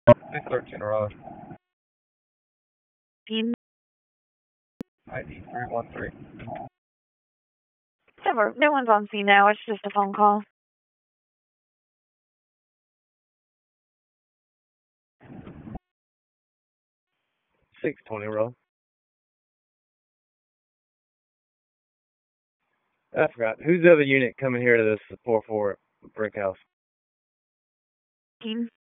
613 Road. Dean. ID 313. No one's on scene now. It's just a phone call. 620 Road. I forgot. Who's the other unit coming here to this 4-4 brick house? Dean.